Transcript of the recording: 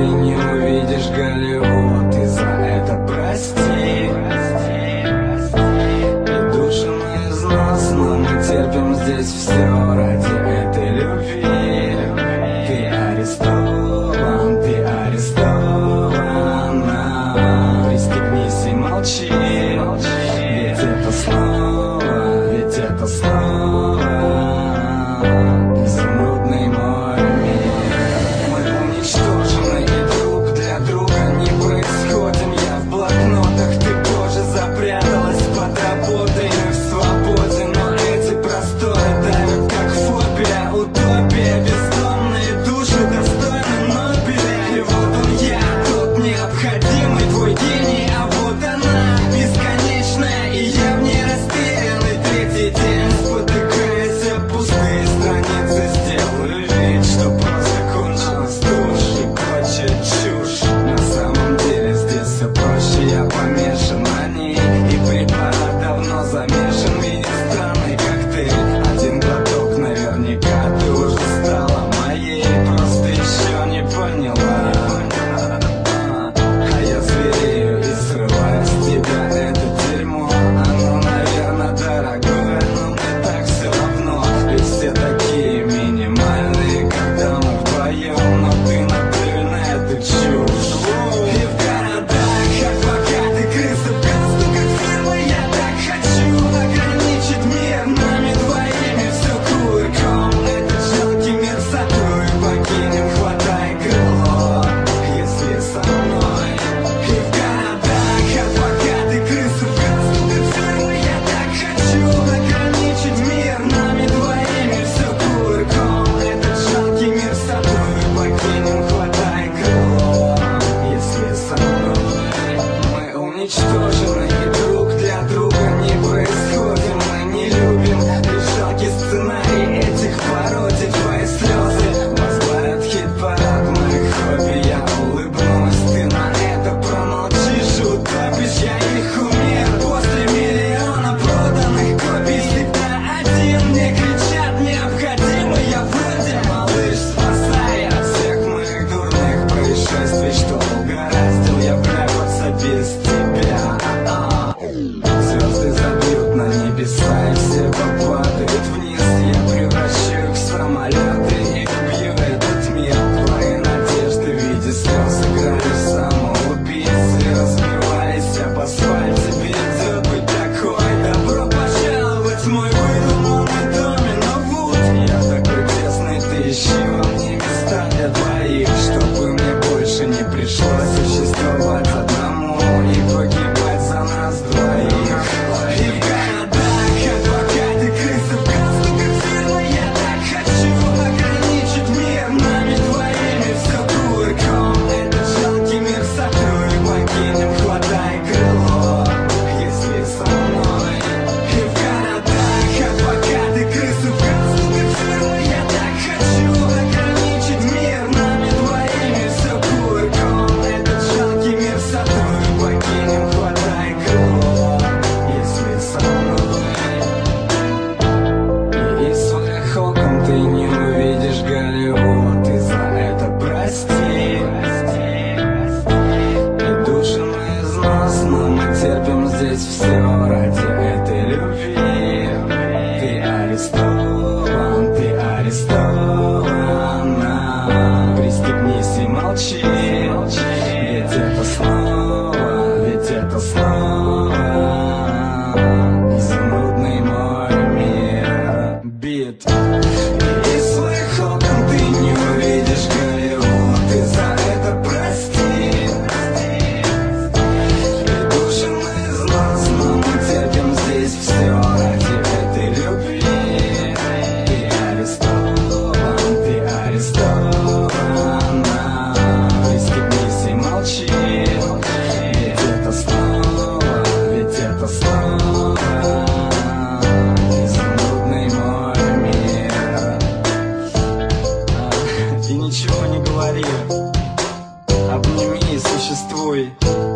не увидишь Голливуд, и за это прости. И души мы износ, но мы терпим здесь все ради этой любви. Ты арестован, ты арестована. Пристегнись и молчи, ведь это снова, ведь это снова изумрудный мой мир. Мы уничтожены и друг для друга не происходим. Я в блокнотах, ты позже запряталась под работой. Мы в свободе, но эти просторы давят как фобия. Утопия, бездомные души достойны Нобеля. И вот он я, тот необходимый твой гений. А вот она, бесконечная, и я в ней растерянный третий день. Спотыкаясь об пустые страницы, сделаю вид, что просто кончилась тушь и прочая чушь. На самом деле здесь все проще, я помешан на ней. И препарат давно замешан, видит странный коктейль. Один глоток, наверняка ты уже стала моей, просто еще не поняла. А я зверею и срываю с тебя это дерьмо. Оно, наверное, дорогое, но мне так все равно. Ведь все такие минимальные, когда мы вдвоем. Но ты наплюй на эту чушь. И в городах адвокаты, крысы в галстуках фирмы. Я так хочу ограничить мир нами двоими. Все кувырком, этот жалкий мир сотру и покинем, хватай крыло, если со мной. И в городах адвокаты, крысы в галстуках фирмы. Я так хочу ограничить мир нами двоими. Все кувырком, этот жалкий мир сотру и покинем, хватай крыло, если со мной. Мы уничтожены и друг для друга не происходим. Мы не любим лишь жалкий сценарий этих пародий. Твои слезы возглавят хит-парад моих хобби. Я улыбнусь, ты на это промолчишь, утопишь. Я их умер после миллиона проданных копий. Всегда один, мне кричат необходимый. Я вроде малыш, спасая от всех моих дурных происшествий, что угораздил я вляпаться без тебя. Звезды забьют на небеса, и все попадают вниз. Я превращу их в самолеты и убью этот мир. Твои надежды в виде слез играли в самоубийстве, разбивались об асфальте. Придет быть такой, добро пожаловать в мой выдуманный домино Вуд. Я такой тесный, ты ищи во мне места для двоих, чтобы мне больше не пришлось существовать одному и погибать за нас двоих. И в городах адвокаты, крысы в галстуках фирмы. Я так хочу ограничить мир нами двоими. Все кувырком, этот жалкий мир сотру и покинем, хватай крыло, если со мной. И в городах адвокаты, крысы в галстуках фирмы. Я так хочу ограничить мир нами двоими. Все кувырком, этот жалкий мир сотру и покинем, хватай крыло, если со мной. И своих окон ты не увидишь Голливуд, и за это прости. И души мы износ, но мы терпим здесь все ради этой любви. Ты арестован, ты арестована. Пристегнись и молчи, ведь это снова, ведь это снова изумрудный мой мир. Бит. И из своих окон ты не увидишь Голливуд, и за это прости. И души мы износ, но мы терпим здесь все ради этой любви. Ты арестован, ты арестована. Пристегнись и молчи, ведь это снова, ведь это снова изумрудный мой мир. И ничего не говори, обними и существуй.